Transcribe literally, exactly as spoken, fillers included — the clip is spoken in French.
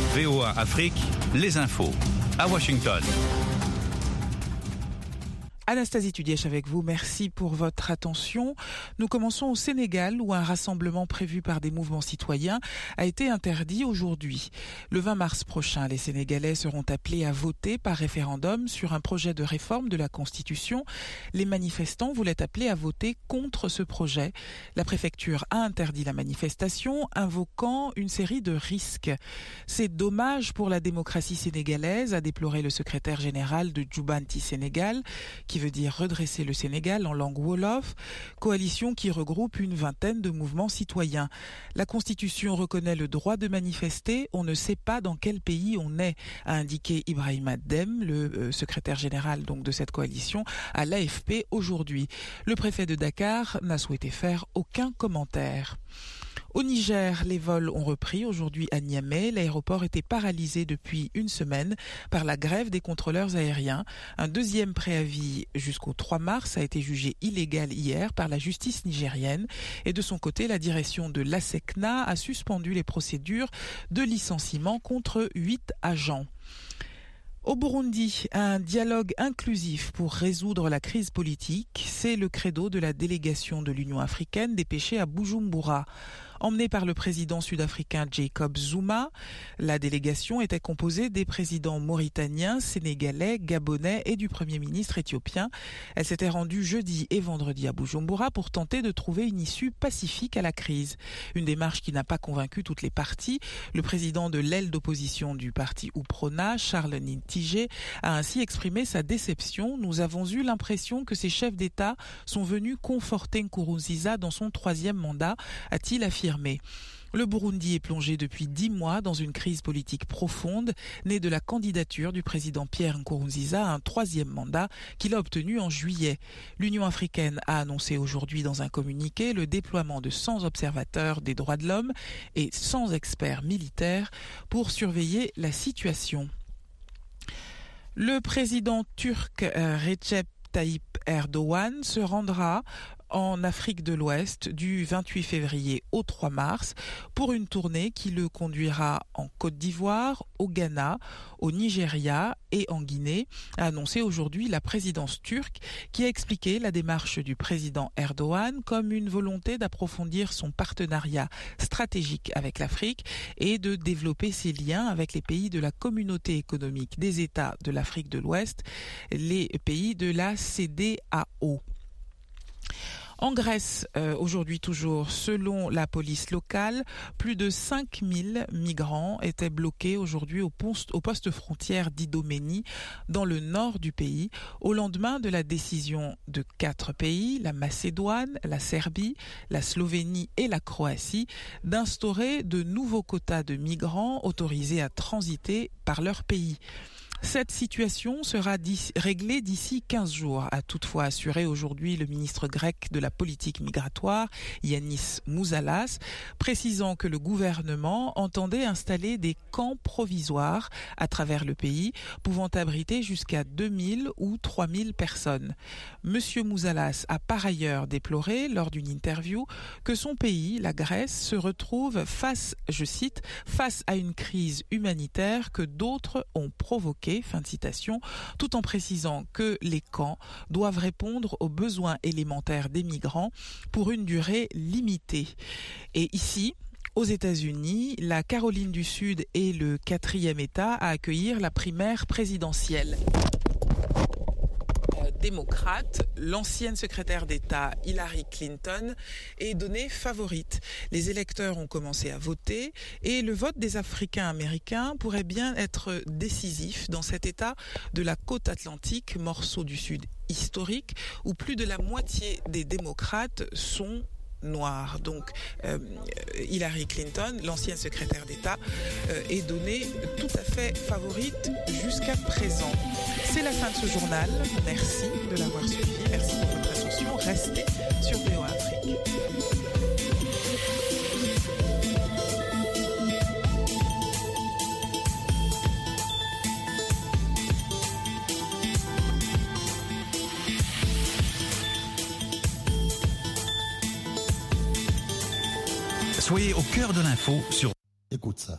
V O A Afrique, les infos. À Washington. Anastasie Tudièche avec vous, merci pour votre attention. Nous commençons au Sénégal où un rassemblement prévu par des mouvements citoyens a été interdit aujourd'hui. Le vingt mars prochain, les Sénégalais seront appelés à voter par référendum sur un projet de réforme de la Constitution. Les manifestants voulaient appeler à voter contre ce projet. La préfecture a interdit la manifestation, invoquant une série de risques. C'est dommage pour la démocratie sénégalaise, a déploré le secrétaire général de Jubanti Sénégal, qui veut dire redresser le Sénégal en langue wolof, coalition qui regroupe une vingtaine de mouvements citoyens. La Constitution reconnaît le droit de manifester, on ne sait pas dans quel pays on est, a indiqué Ibrahima Dem, le euh, secrétaire général donc de cette coalition, à l'A F P aujourd'hui. Le préfet de Dakar n'a souhaité faire aucun commentaire. Au Niger, les vols ont repris aujourd'hui à Niamey. L'aéroport était paralysé depuis une semaine par la grève des contrôleurs aériens. Un deuxième préavis jusqu'au trois mars a été jugé illégal hier par la justice nigérienne. Et de son côté, la direction de l'A S E C N A a suspendu les procédures de licenciement contre huit agents. Au Burundi, un dialogue inclusif pour résoudre la crise politique, c'est le credo de la délégation de l'Union africaine dépêchée à Bujumbura. Emmenée par le président sud-africain Jacob Zuma, la délégation était composée des présidents mauritaniens, sénégalais, gabonais et du premier ministre éthiopien. Elle s'était rendue jeudi et vendredi à Bujumbura pour tenter de trouver une issue pacifique à la crise. Une démarche qui n'a pas convaincu toutes les parties. Le président de l'aile d'opposition du parti UPRONA, Charles Nintije, a ainsi exprimé sa déception. Nous avons eu l'impression que ces chefs d'État sont venus conforter Nkurunziza dans son troisième mandat, a-t-il affirmé. Le Burundi est plongé depuis dix mois dans une crise politique profonde, née de la candidature du président Pierre Nkurunziza à un troisième mandat qu'il a obtenu en juillet. L'Union africaine a annoncé aujourd'hui dans un communiqué le déploiement de cent observateurs des droits de l'homme et cent experts militaires pour surveiller la situation. Le président turc Recep Tayyip Erdogan se rendra en Afrique de l'Ouest du vingt-huit février au trois mars pour une tournée qui le conduira en Côte d'Ivoire, au Ghana, au Nigeria et en Guinée, a annoncé aujourd'hui la présidence turque qui a expliqué la démarche du président Erdogan comme une volonté d'approfondir son partenariat stratégique avec l'Afrique et de développer ses liens avec les pays de la communauté économique des États de l'Afrique de l'Ouest, les pays de la C D A O. En Grèce, euh, aujourd'hui toujours, selon la police locale, plus de cinq mille migrants étaient bloqués aujourd'hui au poste, au poste frontière d'Idoménie, dans le nord du pays, au lendemain de la décision de quatre pays, la Macédoine, la Serbie, la Slovénie et la Croatie, d'instaurer de nouveaux quotas de migrants autorisés à transiter par leur pays. Cette situation sera réglée d'ici quinze jours, a toutefois assuré aujourd'hui le ministre grec de la politique migratoire, Yannis Mouzalas, précisant que le gouvernement entendait installer des camps provisoires à travers le pays, pouvant abriter jusqu'à deux mille ou trois mille personnes. Monsieur Mouzalas a par ailleurs déploré, lors d'une interview, que son pays, la Grèce, se retrouve face, je cite, face à une crise humanitaire que d'autres ont provoquée. Fin de citation, tout en précisant que les camps doivent répondre aux besoins élémentaires des migrants pour une durée limitée. Et ici, aux États-Unis, la Caroline du Sud est le quatrième État à accueillir la primaire présidentielle. Démocrate, l'ancienne secrétaire d'État Hillary Clinton est donnée favorite. Les électeurs ont commencé à voter et le vote des Africains-Américains pourrait bien être décisif dans cet État de la côte atlantique, morceau du Sud historique, où plus de la moitié des démocrates sont noirs. Donc euh, Hillary Clinton, l'ancienne secrétaire d'État, euh, est donnée tout à fait favorite jusqu'à présent. C'est la fin de ce journal. Merci de l'avoir suivi. Merci pour votre attention. Restez sur V O A Afrique. Soyez au cœur de l'info sur... Écoute ça.